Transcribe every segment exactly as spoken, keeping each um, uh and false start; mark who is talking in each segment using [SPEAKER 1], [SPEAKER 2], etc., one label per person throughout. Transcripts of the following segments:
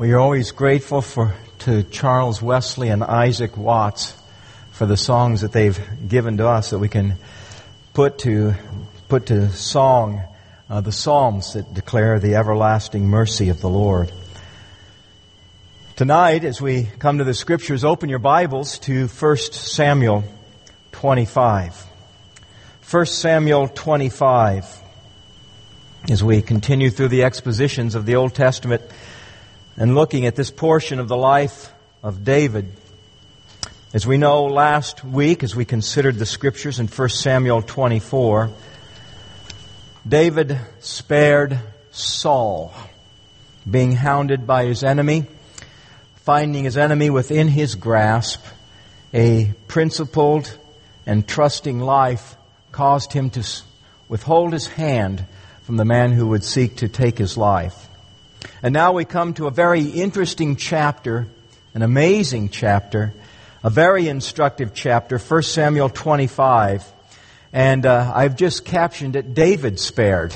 [SPEAKER 1] We are always grateful for to Charles Wesley and Isaac Watts for the songs that they've given to us that we can put to put to song uh, the psalms that declare the everlasting mercy of the Lord. Tonight, as we come to the Scriptures, open your Bibles to First Samuel twenty-five. First Samuel twenty-five. As we continue through the expositions of the Old Testament and looking at this portion of the life of David. As we know, last week, as we considered the Scriptures in First Samuel twenty-four, David spared Saul, being hounded by his enemy, finding his enemy within his grasp. A principled and trusting life caused him to withhold his hand from the man who would seek to take his life. And now we come to a very interesting chapter, an amazing chapter, a very instructive chapter, First Samuel twenty-five. And uh, I've just captioned it, David spared.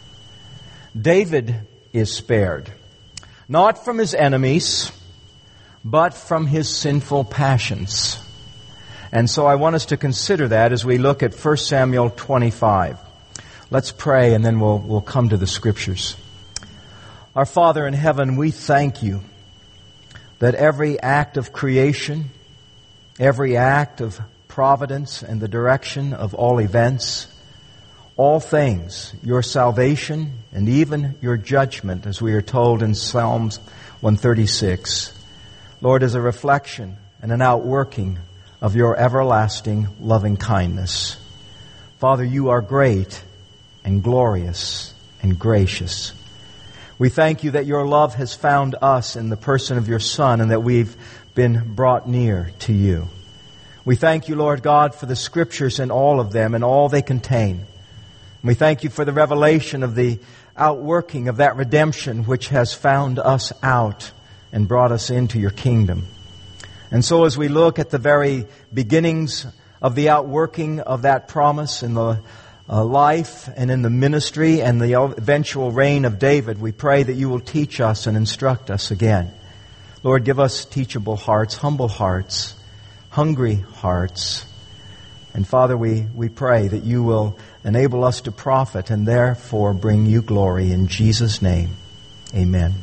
[SPEAKER 1] David is spared. Not from his enemies, but from his sinful passions. And so I want us to consider that as we look at First Samuel twenty-five. Let's pray and then we'll, we'll come to the Scriptures. Our Father in heaven, we thank you that every act of creation, every act of providence and the direction of all events, all things, your salvation and even your judgment, as we are told in Psalms one thirty-six, Lord, is a reflection and an outworking of your everlasting loving kindness. Father, you are great and glorious and gracious. We thank you that your love has found us in the person of your Son and that we've been brought near to you. We thank you, Lord God, for the Scriptures and all of them and all they contain. We thank you for the revelation of the outworking of that redemption which has found us out and brought us into your kingdom. And so as we look at the very beginnings of the outworking of that promise in the uh, life and in the ministry and the eventual reign of David, we pray that you will teach us and instruct us again. Lord, give us teachable hearts, humble hearts, hungry hearts. And Father, we, we pray that you will enable us to profit and therefore bring you glory. In Jesus' name, amen.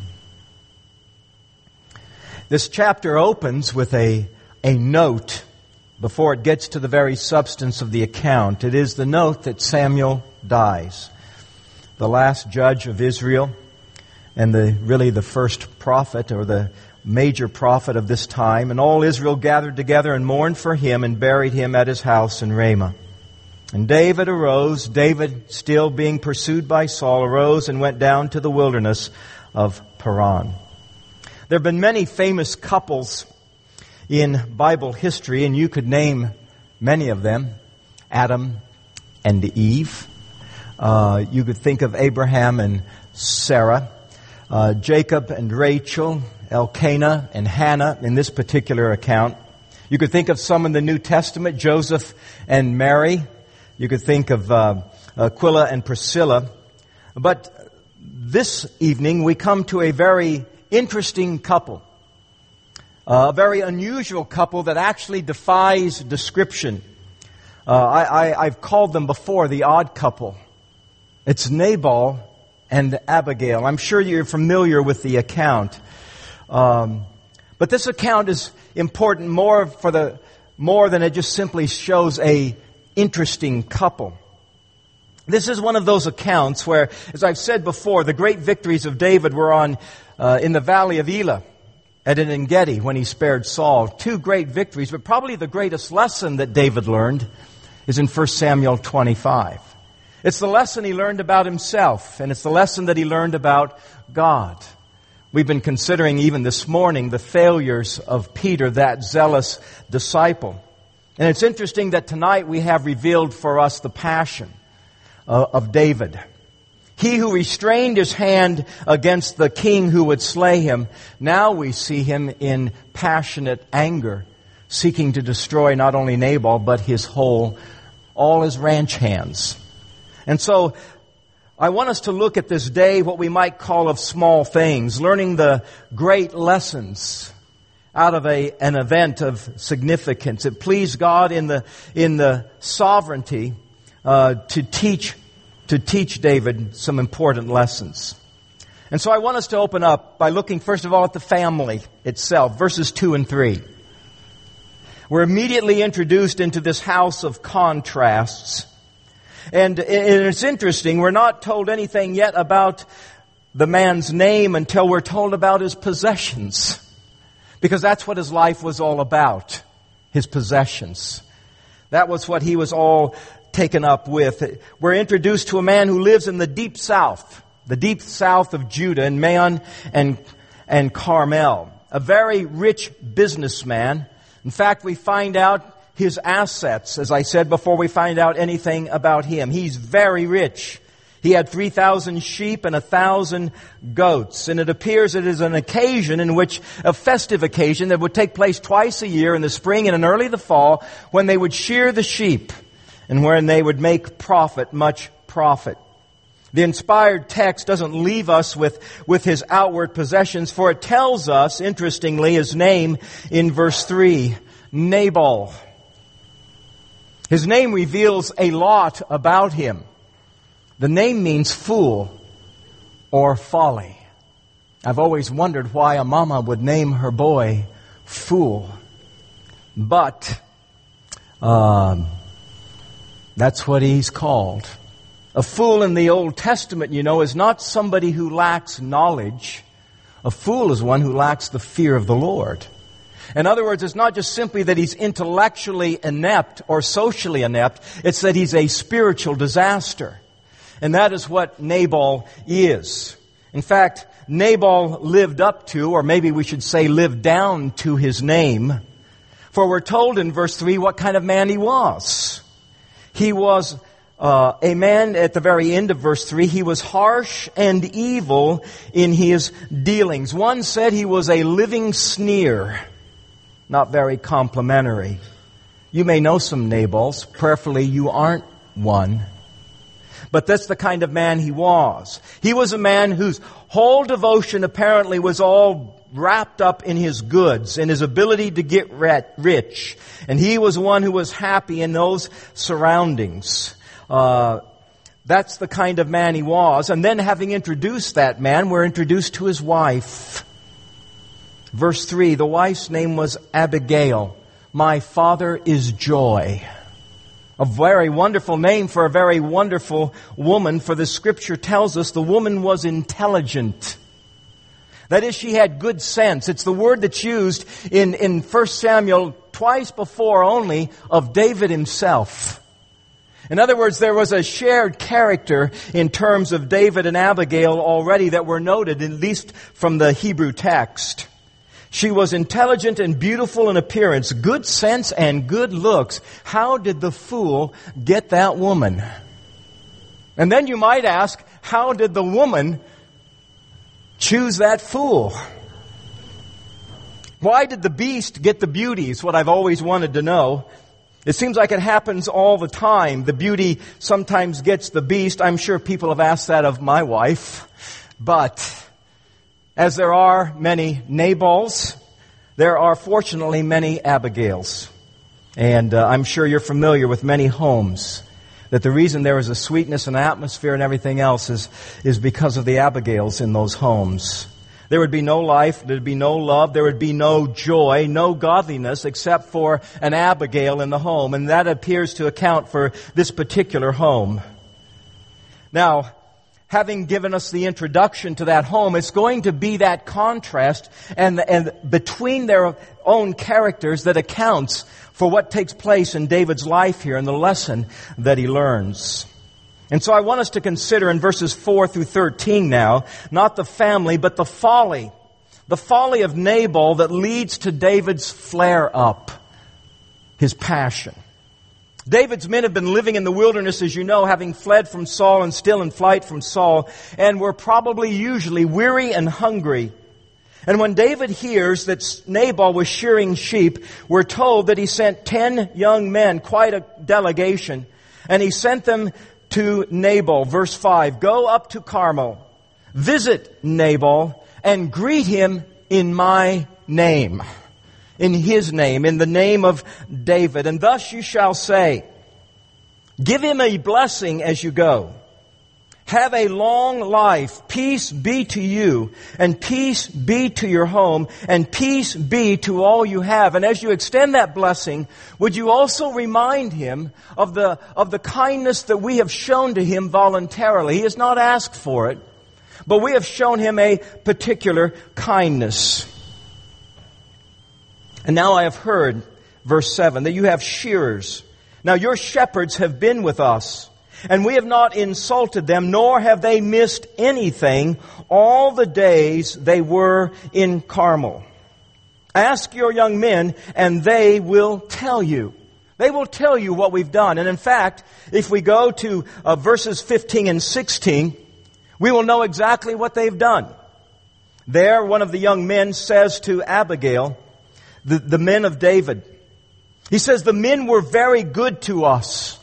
[SPEAKER 1] This chapter opens with a, a note before it gets to the very substance of the account. It is the note that Samuel dies, the last judge of Israel and the really the first prophet or the major prophet of this time. And all Israel gathered together and mourned for him and buried him at his house in Ramah. And David arose, David still being pursued by Saul, arose and went down to the wilderness of Paran. There have been many famous couples in Bible history, and you could name many of them. Adam and Eve. Uh, you could think of Abraham and Sarah. Uh, Jacob and Rachel. Elkanah and Hannah in this particular account. You could think of some in the New Testament, Joseph and Mary. You could think of uh, Aquila and Priscilla. But this evening we come to a very interesting couple. Uh, a very unusual couple that actually defies description. Uh, I, I, I've called them before the odd couple. It's Nabal and Abigail. I'm sure you're familiar with the account. Um, but this account is important more for the more than it just simply shows a interesting couple. This is one of those accounts where, as I've said before, the great victories of David were on uh, in the valley of Elah at En-Gedi when he spared Saul. Two great victories, but probably the greatest lesson that David learned is in First Samuel twenty-five. It's the lesson he learned about himself, and it's the lesson that he learned about God. We've been considering even this morning the failures of Peter, that zealous disciple. And it's interesting that tonight we have revealed for us the passion uh, of David. He who restrained his hand against the king who would slay him, now we see him in passionate anger, seeking to destroy not only Nabal, but his whole, all his ranch hands. And so I want us to look at this day what we might call of small things, learning the great lessons out of a, an event of significance. It pleased God in the, in the sovereignty uh, to teach, to teach David some important lessons. And so I want us to open up by looking first of all at the family itself, verses two and three. We're immediately introduced into this house of contrasts. And it's interesting, we're not told anything yet about the man's name until we're told about his possessions. Because that's what his life was all about, his possessions. That was what he was all taken up with. We're introduced to a man who lives in the deep south, the deep south of Judah, in Maon and, and Carmel. A very rich businessman. In fact, we find out his assets, as I said before we find out anything about him. He's very rich. He had three thousand sheep and one thousand goats. And it appears it is an occasion in which, a festive occasion that would take place twice a year in the spring and in early the fall, when they would shear the sheep and when they would make profit, much profit. The inspired text doesn't leave us with, with his outward possessions, for it tells us, interestingly, his name in verse three, Nabal. His name reveals a lot about him. The name means fool or folly. I've always wondered why a mama would name her boy Fool. But um, that's what he's called. A fool in the Old Testament, you know, is not somebody who lacks knowledge. A fool is one who lacks the fear of the Lord. In other words, it's not just simply that he's intellectually inept or socially inept. It's that he's a spiritual disaster. And that is what Nabal is. In fact, Nabal lived up to, or maybe we should say lived down to his name. For we're told in verse three what kind of man he was. He was uh, a man, at the very end of verse three, he was harsh and evil in his dealings. One said he was a living sneer. Not very complimentary. You may know some Nabals. Prayerfully, you aren't one. But that's the kind of man he was. He was a man whose whole devotion apparently was all wrapped up in his goods, in his ability to get rich. And he was one who was happy in those surroundings. Uh, that's the kind of man he was. And then having introduced that man, we're introduced to his wife. Verse three, the wife's name was Abigail. My father is joy. A very wonderful name for a very wonderful woman, for the Scripture tells us the woman was intelligent. That is, she had good sense. It's the word that's used in, in First Samuel twice before only of David himself. In other words, there was a shared character in terms of David and Abigail already that were noted, at least from the Hebrew text. She was intelligent and beautiful in appearance, good sense and good looks. How did the fool get that woman? And then you might ask, how did the woman choose that fool? Why did the beast get the beauty is what I've always wanted to know. It seems like it happens all the time. The beauty sometimes gets the beast. I'm sure people have asked that of my wife. But as there are many Nabals, there are fortunately many Abigails. And uh, I'm sure you're familiar with many homes that the reason there is a sweetness and atmosphere and everything else is, is because of the Abigails in those homes. There would be no life, there would be no love, there would be no joy, no godliness except for an Abigail in the home. And that appears to account for this particular home. Now, having given us the introduction to that home, it's going to be that contrast and, and between their own characters that accounts for what takes place in David's life here and the lesson that he learns. And so I want us to consider in verses four through thirteen now, not the family, but the folly. The folly of Nabal that leads to David's flare-up, his passion. David's men have been living in the wilderness, as you know, having fled from Saul and still in flight from Saul, and were probably usually weary and hungry. And when David hears that Nabal was shearing sheep, we're told that he sent ten young men, quite a delegation, and he sent them to Nabal. Verse five, go up to Carmel, visit Nabal, and greet him in my name. In his name, in the name of David. And thus you shall say, give him a blessing as you go. Have a long life. Peace be to you, and peace be to your home, and peace be to all you have. And as you extend that blessing, would you also remind him of the, of the kindness that we have shown to him voluntarily? He has not asked for it, but we have shown him a particular kindness. And now I have heard, verse seven, that you have shearers. Now your shepherds have been with us, and we have not insulted them, nor have they missed anything all the days they were in Carmel. Ask your young men, and they will tell you. They will tell you what we've done. And in fact, if we go to uh, verses fifteen and sixteen, we will know exactly what they've done. There, one of the young men says to Abigail, the, the men of David, he says, the men were very good to us.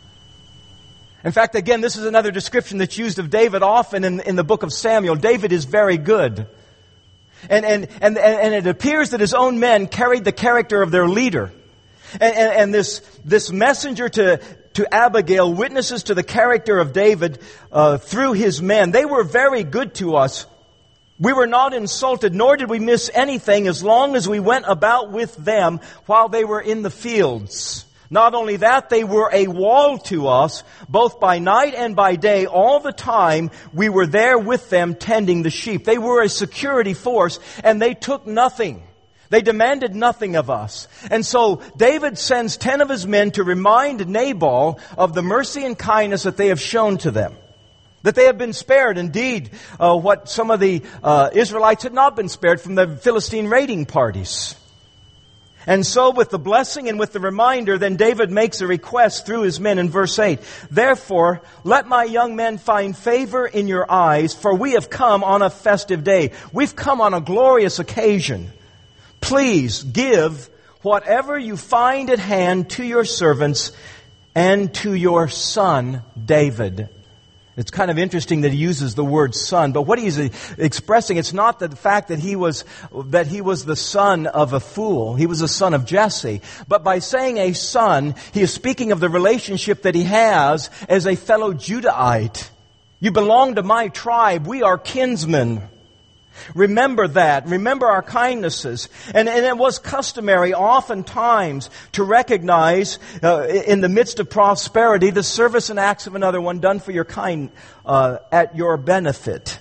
[SPEAKER 1] In fact, again, this is another description that's used of David often in, in the book of Samuel. David is very good. And, and, and, and it appears that his own men carried the character of their leader. And, and, and this, this messenger to, to Abigail witnesses to the character of David uh, through his men. They were very good to us. We were not insulted, nor did we miss anything as long as we went about with them while they were in the fields. Not only that, they were a wall to us, both by night and by day. All the time we were there with them tending the sheep. They were a security force, and they took nothing. They demanded nothing of us. And so David sends ten of his men to remind Nabal of the mercy and kindness that they have shown to them. That they have been spared. Indeed, uh, what some of the uh, Israelites had not been spared from the Philistine raiding parties. And so with the blessing and with the reminder, then David makes a request through his men in verse eight. Therefore, let my young men find favor in your eyes, for we have come on a festive day. We've come on a glorious occasion. Please give whatever you find at hand to your servants and to your son David. It's kind of interesting that he uses the word son, but what he's expressing, it's not the fact that he was that he was the son of a fool. He was the son of Jesse. But by saying a son, he is speaking of the relationship that he has as a fellow Judahite. You belong to my tribe. We are kinsmen. Remember that. Remember our kindnesses. And, and it was customary oftentimes to recognize uh, in the midst of prosperity the service and acts of another one done for your kind uh, at your benefit.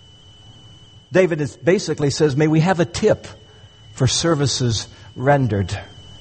[SPEAKER 1] David is basically says, may we have a tip for services rendered.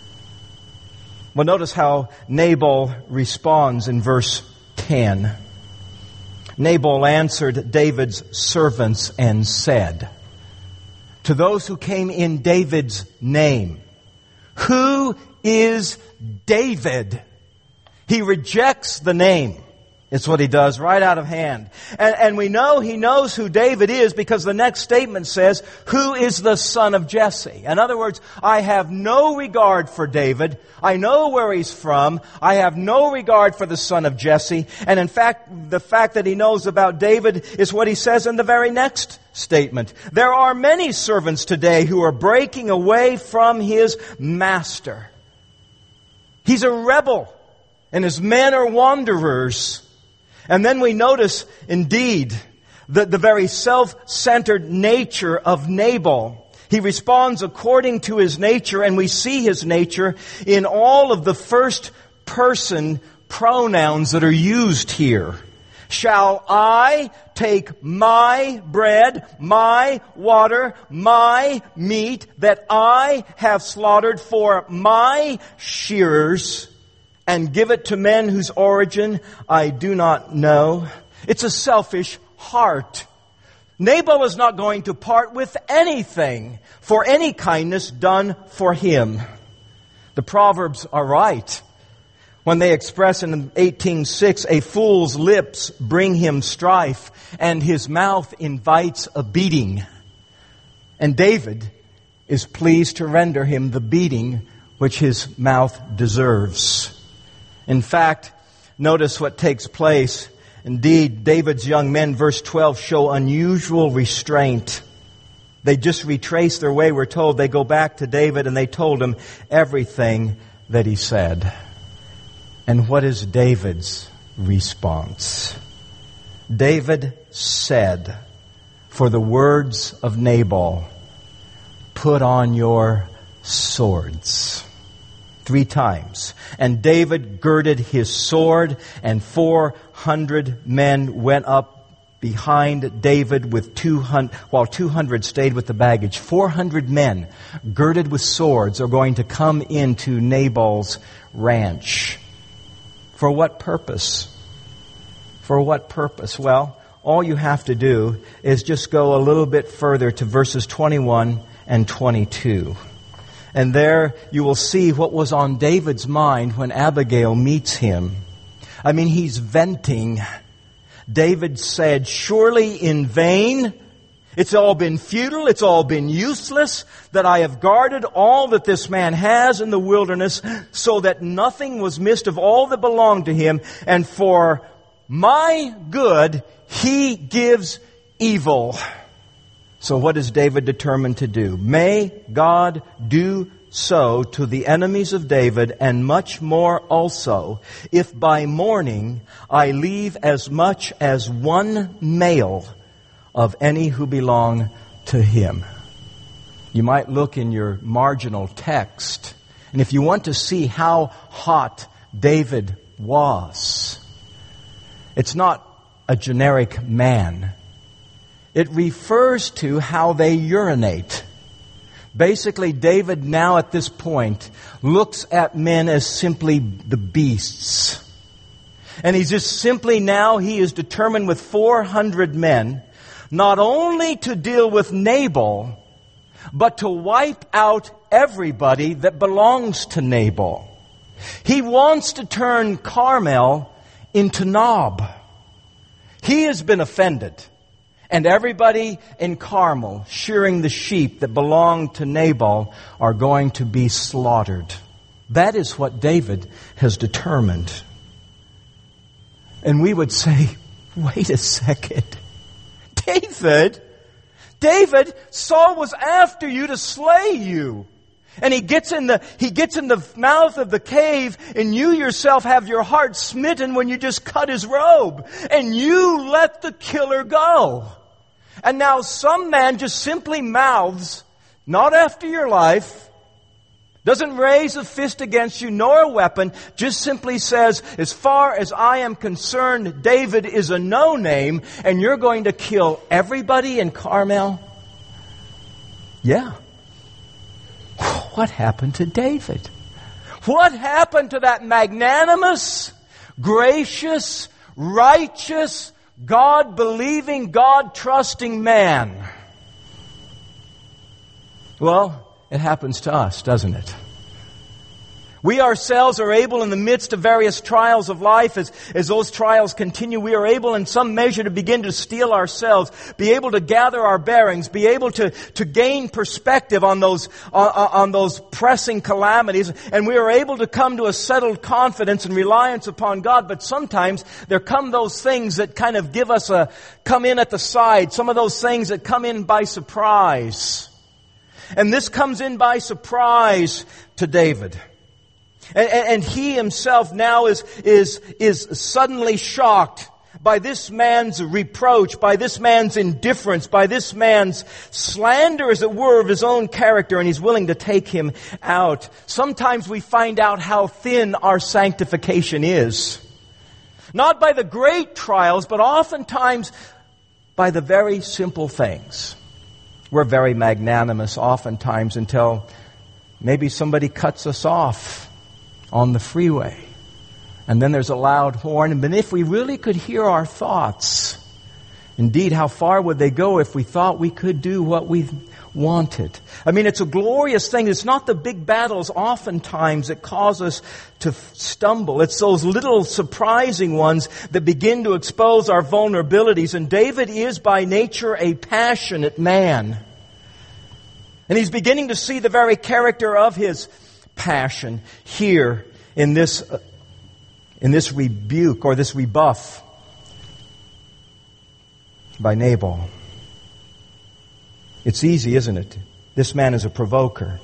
[SPEAKER 1] Well, notice how Nabal responds in verse ten. Nabal answered David's servants and said, to those who came in David's name, who is David? He rejects the name. It's what he does right out of hand. And, and we know he knows who David is because the next statement says, who is the son of Jesse? In other words, I have no regard for David. I know where he's from. I have no regard for the son of Jesse. And in fact, the fact that he knows about David is what he says in the very next statement. There are many servants today who are breaking away from his master. He's a rebel, and his men are wanderers. And then we notice, indeed, the, the very self-centered nature of Nabal. He responds according to his nature, and we see his nature in all of the first person pronouns that are used here. Shall I take my bread, my water, my meat that I have slaughtered for my shearers and give it to men whose origin I do not know? It's a selfish heart. Nabal is not going to part with anything for any kindness done for him. The Proverbs are right when they express in eighteen six, a fool's lips bring him strife, and his mouth invites a beating. And David is pleased to render him the beating which his mouth deserves. In fact, Notice what takes place. Indeed, David's young men, verse twelve, show unusual restraint. They just retrace their way, we're told. They go back to David and they told him everything that he said. And what is David's response? David said, for the words of Nabal, put on your swords. Three times. And David girded his sword, and four hundred men went up behind David with two hundred, while two hundred stayed with the baggage. four hundred men girded with swords are going to come into Nabal's ranch. For what purpose? For what purpose? Well, all you have to do is just go a little bit further to verses twenty-one and twenty-two. And there you will see what was on David's mind when Abigail meets him. I mean, he's venting. David said, surely in vain, it's all been futile, it's all been useless, that I have guarded all that this man has in the wilderness, so that nothing was missed of all that belonged to him, and for my good he gives evil. So what is David determined to do? May God do so to the enemies of David, and much more also, if by morning I leave as much as one male of any who belong to him. You might look in your marginal text, and if you want to see how hot David was, it's not a generic man. It refers to how they urinate. Basically, David now at this point looks at men as simply the beasts. And he's just simply now, he is determined with four hundred men, not only to deal with Nabal, but to wipe out everybody that belongs to Nabal. He wants to turn Carmel into Nob. He has been offended. And everybody in Carmel, shearing the sheep that belonged to Nabal, are going to be slaughtered. That is what David has determined. And we would say, wait a second. David, David, Saul was after you to slay you. And he gets in the, he gets in the mouth of the cave, and you yourself have your heart smitten when you just cut his robe. And you let the killer go. And now some man just simply mouths, not after your life, doesn't raise a fist against you nor a weapon, just simply says, as far as I am concerned, David is a no-name, and you're going to kill everybody in Carmel? Yeah. What happened to David? What happened to that magnanimous, gracious, righteous, God-believing, God-trusting man? Well, it happens to us, doesn't it? We ourselves are able, in the midst of various trials of life, as, as those trials continue, we are able in some measure to begin to steel ourselves, be able to gather our bearings, be able to, to gain perspective on those, on, on those pressing calamities, and we are able to come to a settled confidence and reliance upon God. But sometimes there come those things that kind of give us a, come in at the side, some of those things that come in by surprise. And this comes in by surprise to David. And, and he himself now is, is, is suddenly shocked by this man's reproach, by this man's indifference, by this man's slander, as it were, of his own character, and he's willing to take him out. Sometimes we find out how thin our sanctification is. Not by the great trials, but oftentimes by the very simple things. We're very magnanimous oftentimes until maybe somebody cuts us off on the freeway. And then there's a loud horn. And if we really could hear our thoughts, indeed, how far would they go if we thought we could do what we wanted? I mean, it's a glorious thing. It's not the big battles oftentimes that cause us to stumble. It's those little surprising ones that begin to expose our vulnerabilities. And David is by nature a passionate man. And he's beginning to see the very character of his passion here in this in this rebuke or this rebuff by Nabal. It's easy, isn't it? This man is a provoker.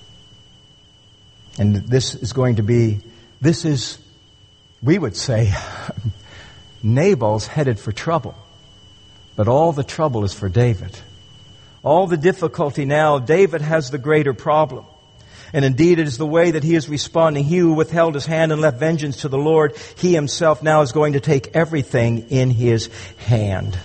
[SPEAKER 1] And this is going to be, this is, we would say, Nabal's headed for trouble. But all the trouble is for David. All the difficulty now, David has the greater problem. And indeed, it is the way that he is responding. He who withheld his hand and left vengeance to the Lord, he himself now is going to take everything in his hand.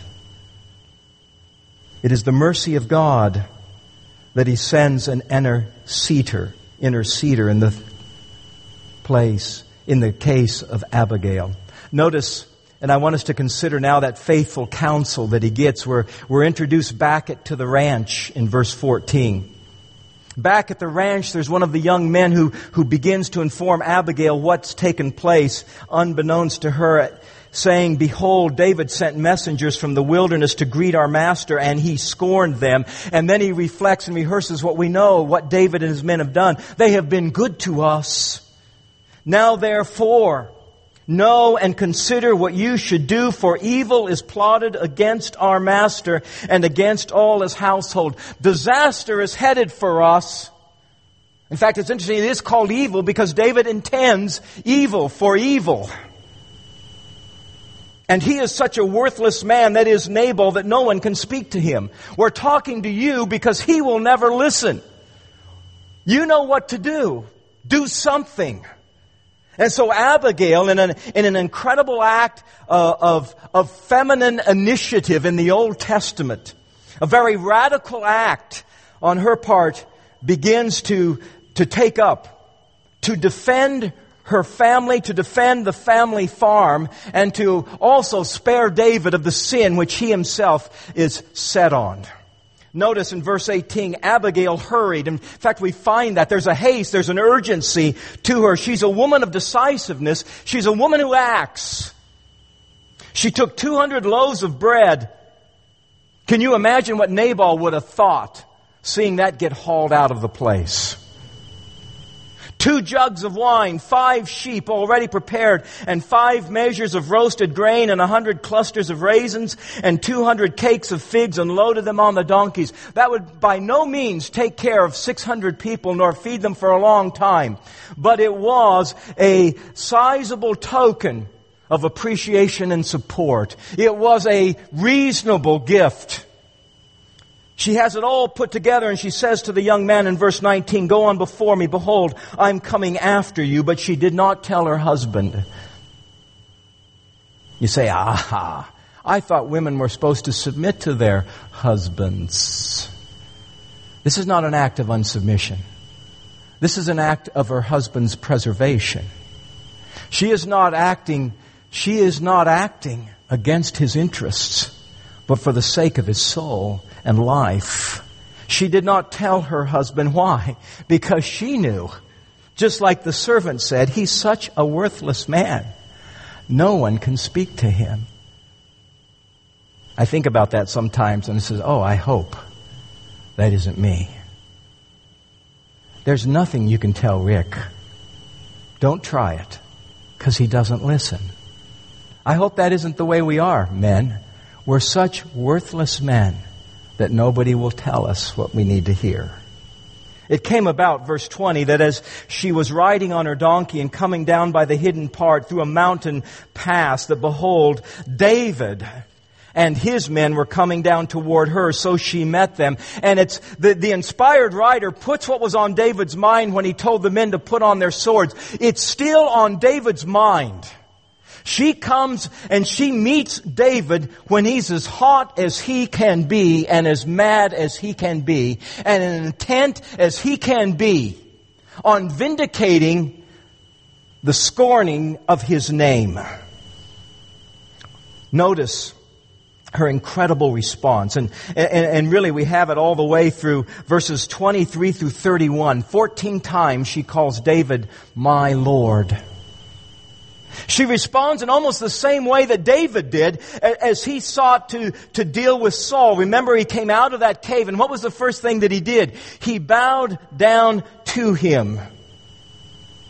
[SPEAKER 1] It is the mercy of God that he sends an interceder, interceder in the place, in the case of Abigail. Notice, and I want us to consider now that faithful counsel that he gets. We're, we're introduced back at, to the ranch in verse fourteen. Back at the ranch, there's one of the young men who, who begins to inform Abigail what's taken place, unbeknownst to her, saying, "Behold, David sent messengers from the wilderness to greet our master, and he scorned them." And then he reflects and rehearses what we know, what David and his men have done. They have been good to us. Now therefore, know and consider what you should do, for evil is plotted against our master and against all his household. Disaster is headed for us. In fact, it's interesting, it is called evil because David intends evil for evil. And he is such a worthless man, that is Nabal, that no one can speak to him. We're talking to you because he will never listen. You know what to do. Do something. And so Abigail, in an, in an incredible act uh, of, of feminine initiative in the Old Testament, a very radical act on her part, begins to, to take up, to defend her family, to defend the family farm, and to also spare David of the sin which he himself is set on. Notice in verse eighteen, Abigail hurried. In fact, we find that there's a haste, there's an urgency to her. She's a woman of decisiveness. She's a woman who acts. She took two hundred loaves of bread. Can you imagine what Nabal would have thought, seeing that get hauled out of the place? Two jugs of wine, five sheep already prepared, and five measures of roasted grain, and a hundred clusters of raisins, and two hundred cakes of figs, and loaded them on the donkeys. That would by no means take care of six hundred people, nor feed them for a long time. But it was a sizable token of appreciation and support. It was a reasonable gift. She has it all put together, and she says to the young man in verse nineteen, "Go on before me, behold, I'm coming after you." But she did not tell her husband. You say, aha, I thought women were supposed to submit to their husbands. This is not an act of unsubmission. This is an act of her husband's preservation. She is not acting, she is not acting against his interests, but for the sake of his soul and life. She did not tell her husband. Why? Because she knew, just like the servant said, he's such a worthless man. No one can speak to him. I think about that sometimes and it says, oh, I hope that isn't me. There's nothing you can tell Rick. Don't try it, because he doesn't listen. I hope that isn't the way we are, men. We're such worthless men that nobody will tell us what we need to hear. It came about, verse twenty, that as she was riding on her donkey and coming down by the hidden part through a mountain pass, that behold, David and his men were coming down toward her, so she met them. And it's the, the inspired writer puts what was on David's mind when he told the men to put on their swords. It's still on David's mind. She comes and she meets David when he's as hot as he can be and as mad as he can be and as intent as he can be on vindicating the scorning of his name. Notice her incredible response. And, and, and really we have it all the way through verses twenty-three through thirty-one. Fourteen times she calls David, my Lord. She responds in almost the same way that David did as he sought to, to deal with Saul. Remember, he came out of that cave, and what was the first thing that he did? He bowed down to him.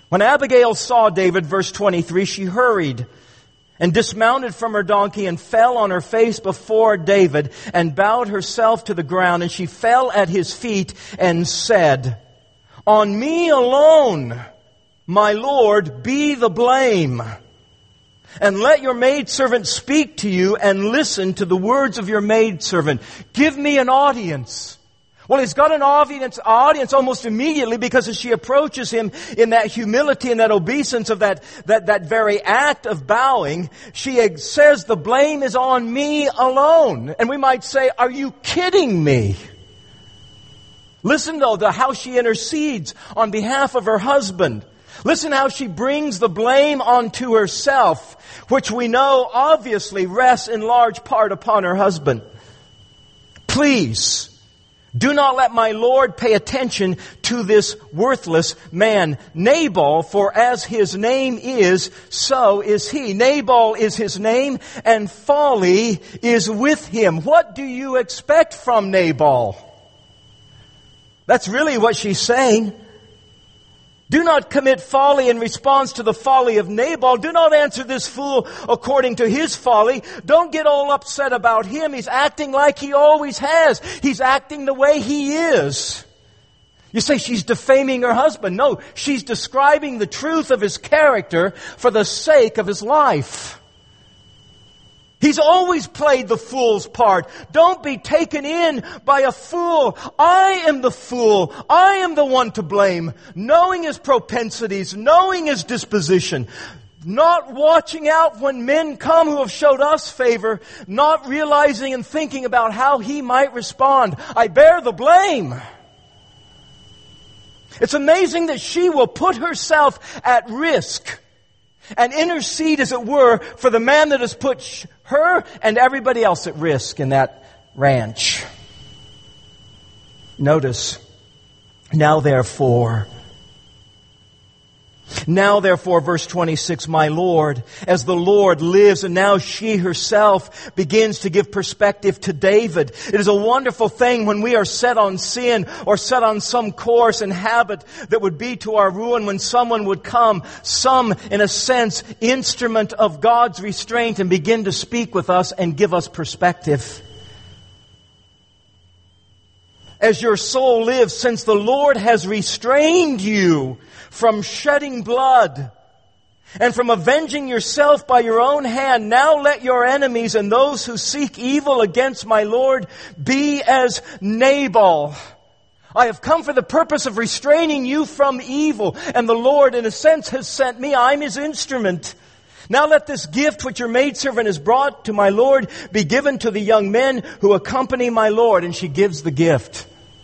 [SPEAKER 1] When Abigail saw David, verse twenty-three, she hurried and dismounted from her donkey and fell on her face before David and bowed herself to the ground. And she fell at his feet and said, "On me alone, my Lord, be the blame. And let your maidservant speak to you and listen to the words of your maidservant. Give me an audience." Well, he's got an audience, audience almost immediately, because as she approaches him in that humility and that obeisance of that, that, that very act of bowing, she says, "The blame is on me alone." And we might say, "Are you kidding me?" Listen, though, to how she intercedes on behalf of her husband. Listen how she brings the blame onto herself, which we know obviously rests in large part upon her husband. "Please, do not let my Lord pay attention to this worthless man, Nabal, for as his name is, so is he." Nabal is his name, and folly is with him. What do you expect from Nabal? That's really what she's saying. Do not commit folly in response to the folly of Nabal. Do not answer this fool according to his folly. Don't get all upset about him. He's acting like he always has. He's acting the way he is. You say she's defaming her husband. No, she's describing the truth of his character for the sake of his life. He's always played the fool's part. Don't be taken in by a fool. I am the fool. I am the one to blame. Knowing his propensities, knowing his disposition, not watching out when men come who have showed us favor, not realizing and thinking about how he might respond. I bear the blame. It's amazing that she will put herself at risk and intercede, as it were, for the man that has put her and everybody else at risk in that ranch. Notice, now therefore, now therefore, verse twenty-six, "My Lord, as the Lord lives," and now she herself begins to give perspective to David. It is a wonderful thing when we are set on sin or set on some course and habit that would be to our ruin, when someone would come, some, in a sense, instrument of God's restraint, and begin to speak with us and give us perspective. "As your soul lives, since the Lord has restrained you from shedding blood and from avenging yourself by your own hand, now let your enemies and those who seek evil against my Lord be as Nabal. I have come for the purpose of restraining you from evil, and the Lord, in a sense, has sent me. I'm His instrument. Now let this gift which your maidservant has brought to my Lord be given to the young men who accompany my Lord." And she gives the gift.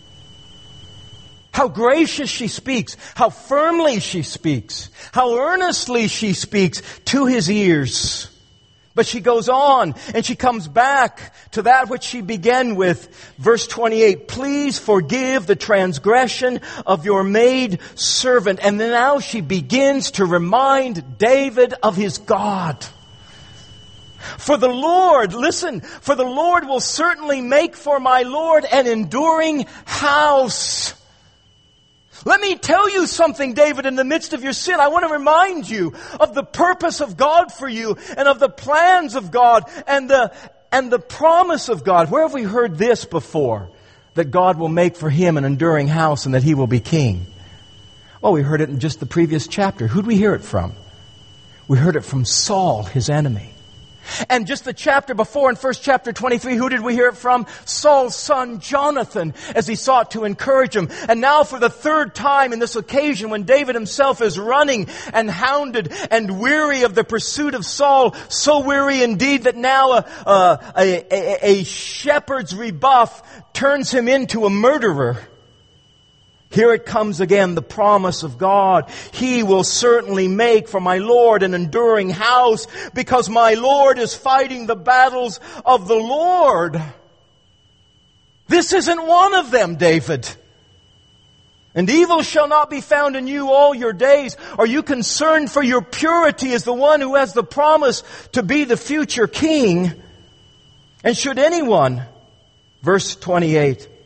[SPEAKER 1] How gracious she speaks, how firmly she speaks, how earnestly she speaks to his ears. But she goes on and she comes back to that which she began with. Verse twenty-eight, "Please forgive the transgression of your maid servant." And then now she begins to remind David of his God. "For the Lord," listen, "for the Lord will certainly make for my Lord an enduring house." Let me tell you something, David, in the midst of your sin. I want to remind you of the purpose of God for you and of the plans of God and the, and the promise of God. Where have we heard this before? That God will make for him an enduring house and that he will be king. Well, we heard it in just the previous chapter. Who'd we hear it from? We heard it from Saul, his enemy. And just the chapter before, in first chapter twenty-three, who did we hear it from? Saul's son Jonathan, as he sought to encourage him. And now for the third time in this occasion, when David himself is running and hounded and weary of the pursuit of Saul, so weary indeed that now a, a, a, a shepherd's rebuff turns him into a murderer. Here it comes again, the promise of God. He will certainly make for my Lord an enduring house, because my Lord is fighting the battles of the Lord. This isn't one of them, David. "And evil shall not be found in you all your days." Are you concerned for your purity as the one who has the promise to be the future king? "And should anyone," verse twenty-eight,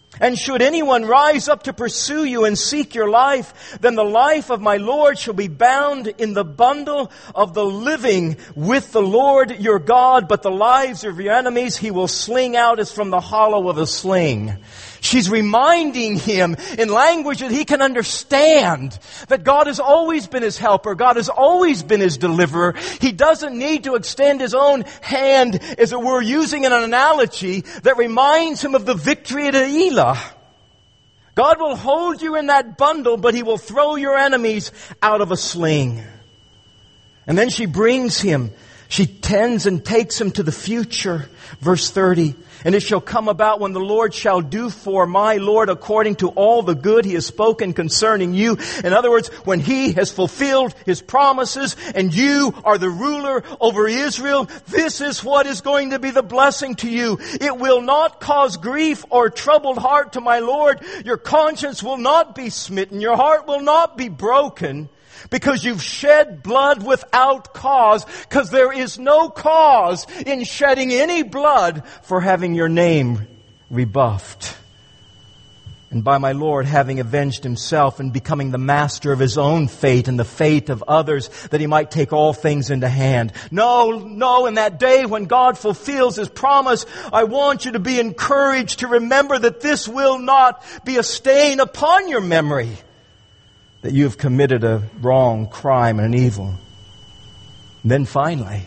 [SPEAKER 1] And should anyone rise up to pursue you and seek your life, then the life of my Lord shall be bound in the bundle of the living with the Lord your God, but the lives of your enemies he will sling out as from the hollow of a sling. She's reminding him in language that he can understand that God has always been his helper. God has always been his deliverer. He doesn't need to extend his own hand, as it were, using an analogy that reminds him of the victory at Elah. God will hold you in that bundle, but he will throw your enemies out of a sling. And then she brings him. She tends and takes him to the future. Verse thirty. And it shall come about when the Lord shall do for my Lord according to all the good he has spoken concerning you. In other words, when he has fulfilled his promises and you are the ruler over Israel, this is what is going to be the blessing to you. It will not cause grief or troubled heart to my Lord. Your conscience will not be smitten. Your heart will not be broken. Because you've shed blood without cause, because there is no cause in shedding any blood for having your name rebuffed. And by my Lord having avenged himself and becoming the master of his own fate and the fate of others, that he might take all things into hand. No, no, in that day when God fulfills his promise, I want you to be encouraged to remember that this will not be a stain upon your memory, that you have committed a wrong, crime, and an evil. And then finally,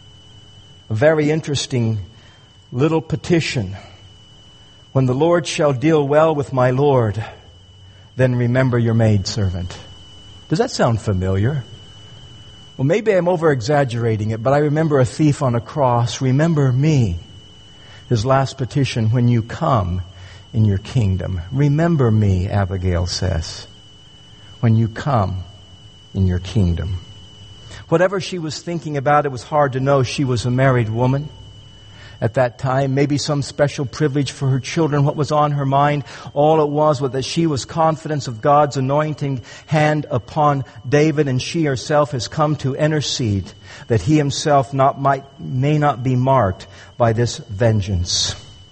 [SPEAKER 1] a very interesting little petition. When the Lord shall deal well with my Lord, then remember your maidservant. Does that sound familiar? Well, maybe I'm over-exaggerating it, but I remember a thief on a cross. Remember me. His last petition, when you come in your kingdom. Remember me, Abigail says, when you come in your kingdom. Whatever she was thinking about, it was hard to know. She was a married woman at that time. Maybe some special privilege for her children. What was on her mind? All it was was that she was confident of God's anointing hand upon David, and she herself has come to intercede that he himself not might may not be marked by this vengeance.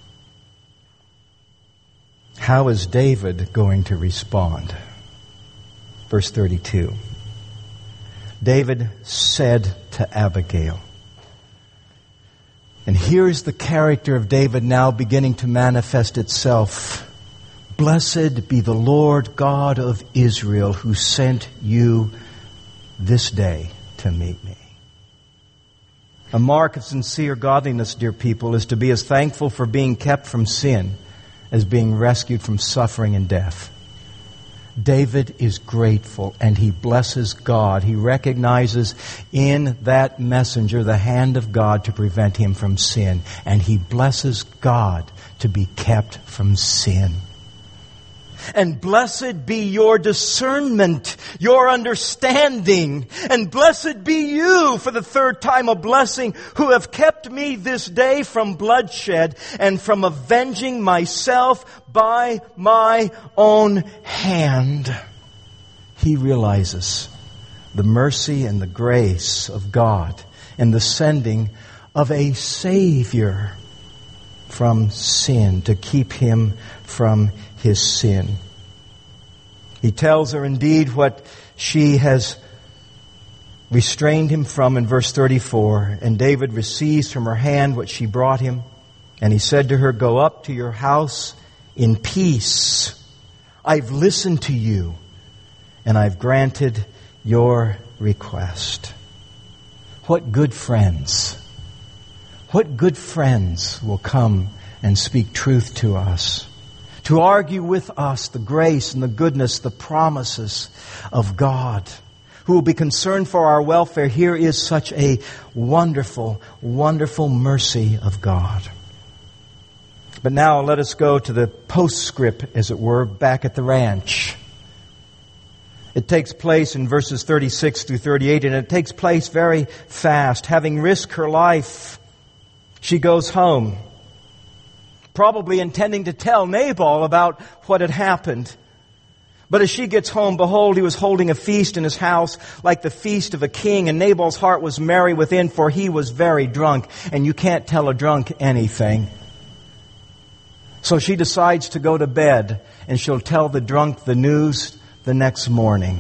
[SPEAKER 1] How is David going to respond? Verse thirty-two. David said to Abigail. And here's the character of David now beginning to manifest itself. Blessed be the Lord God of Israel, who sent you this day to meet me. A mark of sincere godliness, dear people, is to be as thankful for being kept from sin as being rescued from suffering and death. David is grateful and he blesses God. He recognizes in that messenger the hand of God to prevent him from sin. And he blesses God to be kept from sin. And blessed be your discernment, your understanding. And blessed be you, for the third time a blessing, who have kept me this day from bloodshed and from avenging myself by my own hand. He realizes the mercy and the grace of God in the sending of a Savior from sin, to keep him from his sin. He tells her indeed what she has restrained him from in verse thirty-four. And David receives from her hand what she brought him. And he said to her, go up to your house in peace. I've listened to you, and I've granted your request. What good friends, what good friends will come and speak truth to us, to argue with us the grace and the goodness, the promises of God, who will be concerned for our welfare. Here is such a wonderful, wonderful mercy of God. But now let us go to the postscript, as it were, back at the ranch. It takes place in verses thirty-six through thirty-eight, and it takes place very fast. Having risked her life, she goes home, probably intending to tell Nabal about what had happened. But as she gets home, behold, he was holding a feast in his house like the feast of a king, and Nabal's heart was merry within, for he was very drunk. And you can't tell a drunk anything. So she decides to go to bed, and she'll tell the drunk the news the next morning.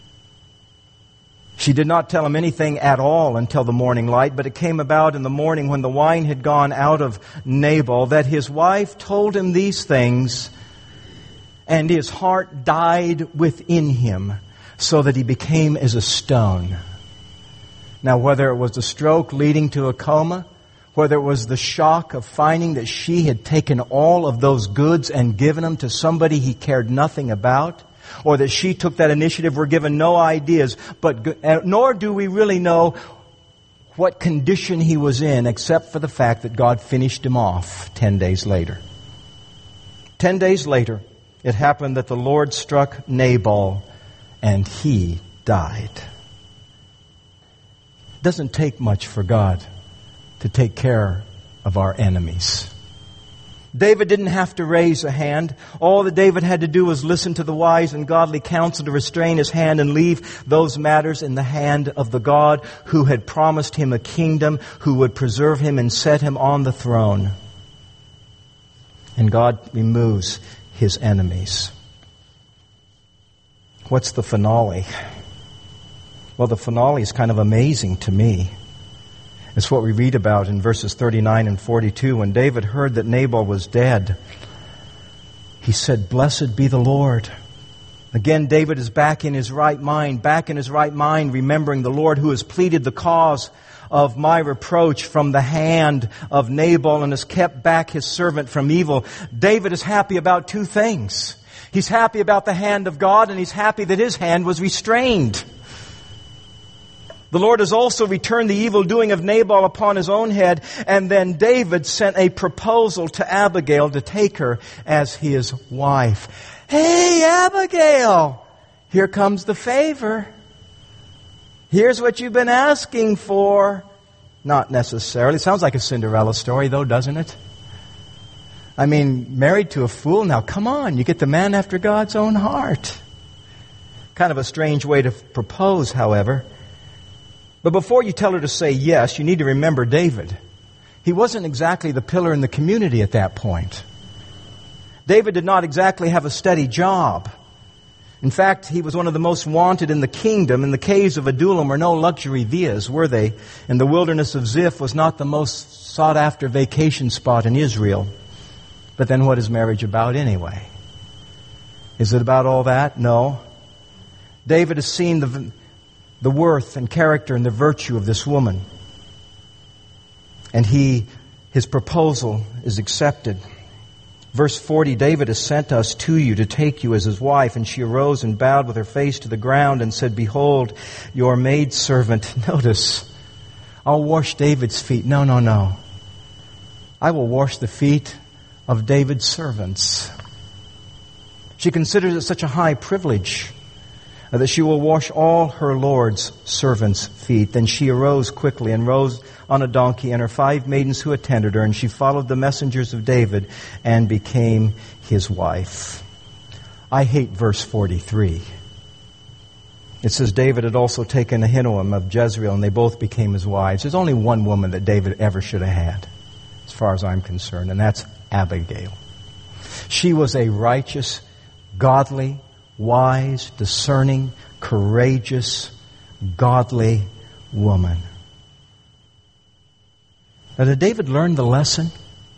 [SPEAKER 1] She did not tell him anything at all until the morning light, but it came about in the morning when the wine had gone out of Nabal that his wife told him these things, and his heart died within him, so that he became as a stone. Now, whether it was a stroke leading to a coma, whether it was the shock of finding that she had taken all of those goods and given them to somebody he cared nothing about, or that she took that initiative, we're given no ideas, but nor do we really know what condition he was in, except for the fact that God finished him off ten days later. Ten days later, it happened that the Lord struck Nabal, and he died. It doesn't take much for God to take care of our enemies. David didn't have to raise a hand. All that David had to do was listen to the wise and godly counsel to restrain his hand and leave those matters in the hand of the God who had promised him a kingdom, who would preserve him and set him on the throne. And God removes his enemies. What's the finale? Well, the finale is kind of amazing to me. It's what we read about in verses thirty-nine and forty-two. When David heard that Nabal was dead, he said, "Blessed be the Lord." Again, David is back in his right mind, back in his right mind, remembering the Lord who has pleaded the cause of my reproach from the hand of Nabal and has kept back his servant from evil. David is happy about two things. He's happy about the hand of God, and he's happy that his hand was restrained. The Lord has also returned the evil doing of Nabal upon his own head, and then David sent a proposal to Abigail to take her as his wife. Hey, Abigail, here comes the favor. Here's what you've been asking for. Not necessarily. It sounds like a Cinderella story, though, doesn't it? I mean, married to a fool. Now, come on, you get the man after God's own heart. Kind of a strange way to propose, however. But before you tell her to say yes, you need to remember David. He wasn't exactly the pillar in the community at that point. David did not exactly have a steady job. In fact, he was one of the most wanted in the kingdom. In the caves of Adullam were no luxury villas, were they? And the wilderness of Ziph was not the most sought-after vacation spot in Israel. But then what is marriage about anyway? Is it about all that? No. David has seen the... the worth and character and the virtue of this woman. And he, his proposal is accepted. Verse forty, David has sent us to you to take you as his wife. And she arose and bowed with her face to the ground and said, "Behold, your maidservant." Notice, I'll wash David's feet. No, no, no. I will wash the feet of David's servants. She considers it such a high privilege that she will wash all her Lord's servants' feet. Then she arose quickly and rose on a donkey, and her five maidens who attended her, and she followed the messengers of David and became his wife. I hate verse forty-three. It says David had also taken Ahinoam of Jezreel, and they both became his wives. There's only one woman that David ever should have had, as far as I'm concerned, and that's Abigail. She was a righteous, godly, wise, discerning, courageous, godly woman. Now, did David learn the lesson?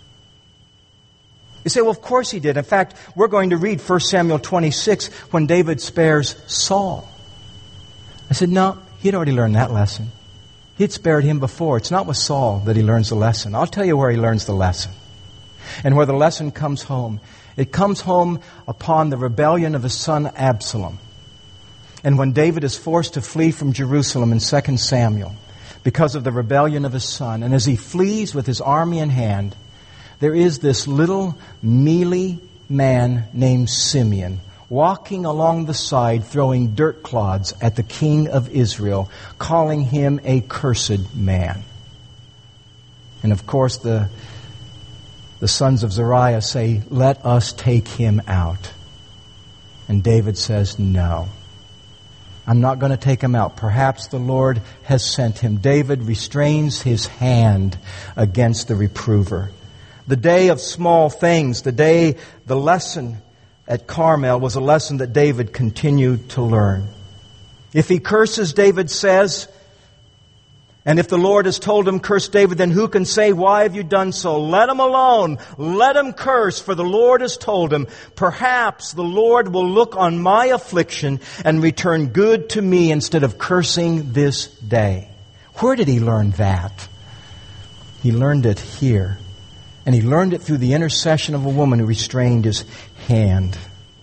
[SPEAKER 1] You say, well, of course he did. In fact, we're going to read First Samuel twenty-six when David spares Saul. I said, no, he'd already learned that lesson. He'd spared him before. It's not with Saul that he learns the lesson. I'll tell you where he learns the lesson. And where the lesson comes home. It comes home upon the rebellion of his son Absalom. And when David is forced to flee from Jerusalem in Second Samuel because of the rebellion of his son, and as he flees with his army in hand, there is this little mealy man named Simeon walking along the side throwing dirt clods at the king of Israel, calling him a cursed man. And of course the The sons of Zeruiah say, "Let us take him out." And David says, "No, I'm not going to take him out. Perhaps the Lord has sent him." David restrains his hand against the reprover. The day of small things, the day, the lesson at Carmel was a lesson that David continued to learn. If he curses, David says, and if the Lord has told him, curse David, then who can say, why have you done so? Let him alone. Let him curse, for the Lord has told him. Perhaps the Lord will look on my affliction and return good to me instead of cursing this day. Where did he learn that? He learned it here. And he learned it through the intercession of a woman who restrained his hand.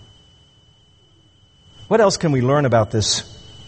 [SPEAKER 1] What else can we learn about this,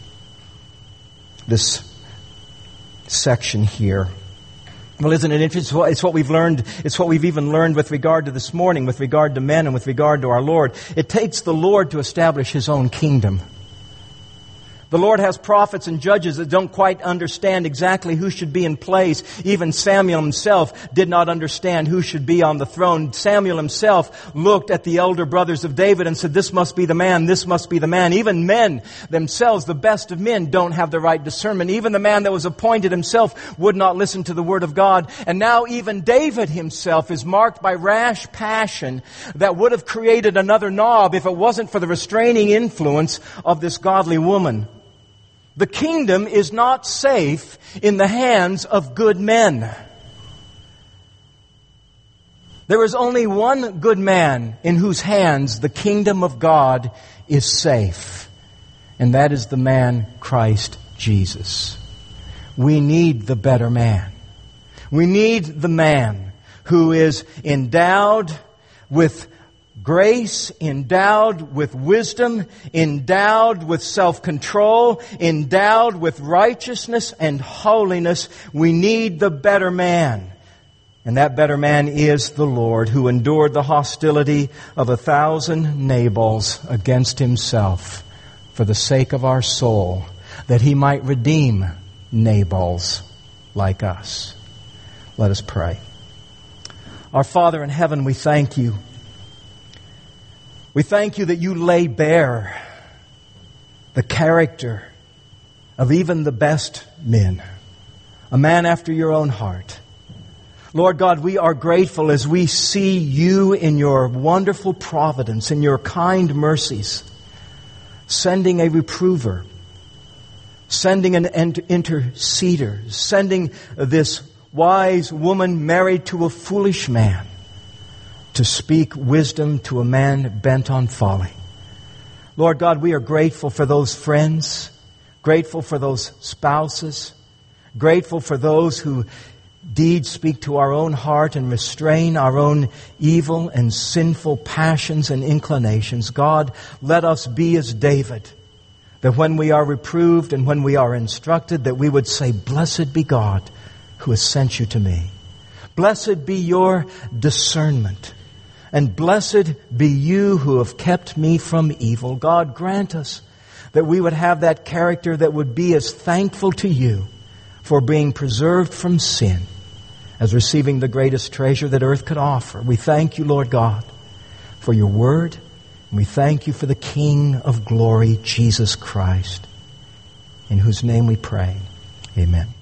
[SPEAKER 1] this section here? Well, isn't it interesting? It's what we've learned. It's what we've even learned with regard to this morning, with regard to men and with regard to our Lord. It takes the Lord to establish His own kingdom. The Lord has prophets and judges that don't quite understand exactly who should be in place. Even Samuel himself did not understand who should be on the throne. Samuel himself looked at the elder brothers of David and said, this must be the man, this must be the man. Even men themselves, the best of men, don't have the right discernment. Even the man that was appointed himself would not listen to the word of God. And now even David himself is marked by rash passion that would have created another Nob if it wasn't for the restraining influence of this godly woman. The kingdom is not safe in the hands of good men. There is only one good man in whose hands the kingdom of God is safe, and that is the man Christ Jesus. We need the better man. We need the man who is endowed with grace, endowed with wisdom, endowed with self-control, endowed with righteousness and holiness. We need the better man. And that better man is the Lord, who endured the hostility of a thousand Nabals against Himself for the sake of our soul, that He might redeem Nabals like us. Let us pray. Our Father in heaven, we thank You. We thank You that You lay bare the character of even the best men, a man after Your own heart. Lord God, we are grateful as we see You in Your wonderful providence, in Your kind mercies, sending a reprover, sending an interceder, sending this wise woman married to a foolish man, to speak wisdom to a man bent on folly. Lord God, we are grateful for those friends, grateful for those spouses, grateful for those who indeed speak to our own heart and restrain our own evil and sinful passions and inclinations. God, let us be as David, that when we are reproved and when we are instructed, that we would say, blessed be God who has sent You to me. Blessed be Your discernment. And blessed be You who have kept me from evil. God, grant us that we would have that character that would be as thankful to You for being preserved from sin as receiving the greatest treasure that earth could offer. We thank You, Lord God, for Your word. And we thank You for the King of glory, Jesus Christ, in whose name we pray. Amen.